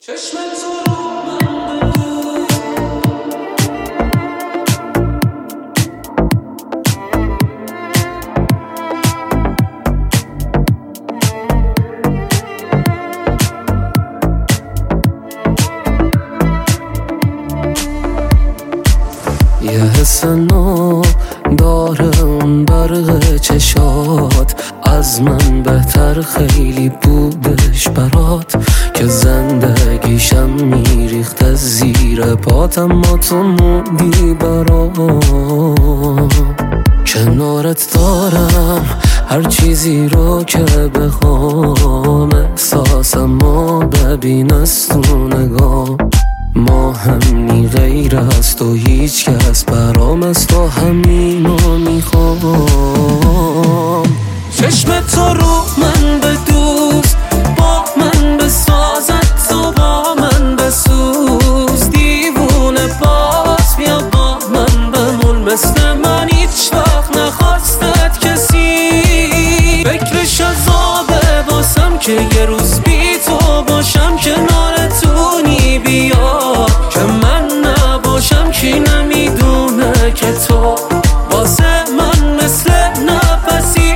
یه حس نو داره اون برق چشات، از من بهتر خیلی بودش برات که زندگیشم میریخت از زیر پات، اما تو موندی برام. کنارت دارم هر چیزی رو که بخوام، احساسمو ببین از تو نگاه، ما همین غیر از تو هیچ کس برام، از تو همینو میخوام. چشم تو رو من بدوز، با من بسازد تو با من بسوز، دیوونه باز بیا با من بمون، مثل من هیچ وقت نخواستت کسی. فکرش عذابه واسم که یه روز بی تو باشم کنارتونی، بیا که من نباشم کی نمیدونه که تو واسه من مثل نفسی.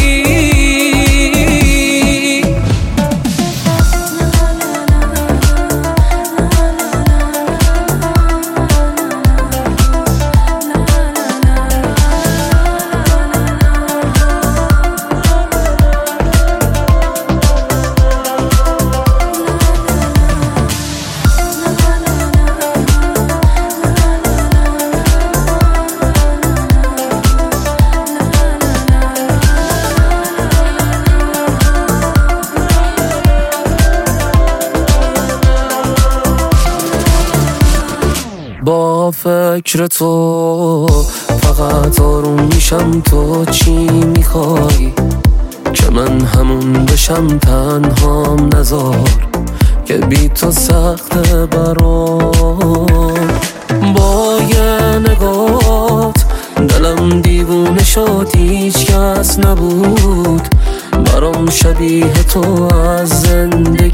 با فکر تو فقط آروم میشم، تو چی میخوای که من همون بشم؟ تنهام نذار که بی تو سخته برام. با یه نگات دلم دیوونه شد، هیچ کس نبود برام شبیه تو از زندگی